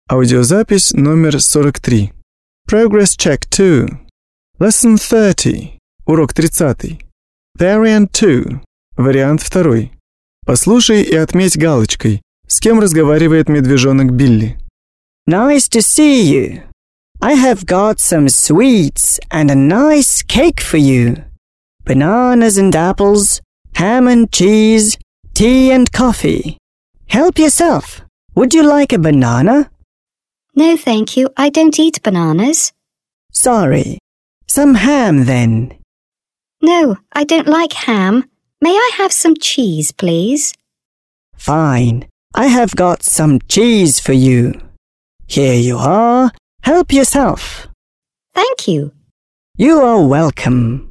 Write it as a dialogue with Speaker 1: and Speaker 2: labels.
Speaker 1: Аудиозапись номер 43. Progress Check 2. Lesson 30. Урок 30. Variant 2. Вариант 2. Послушай и отметь галочкой, с кем разговаривает медвежонок Билли.
Speaker 2: Nice to see you. I have got some sweets and a nice cake for you. Bananas and apples, ham and cheese, tea and coffee. Help yourself. Would you like a banana?
Speaker 3: No, thank you. I don't eat bananas.
Speaker 2: Sorry. Some ham then.
Speaker 3: No, I don't like ham. May I have some cheese, please?
Speaker 2: Fine. I have got some cheese for you. Here you are. Help yourself.
Speaker 3: Thank you.
Speaker 2: You are welcome.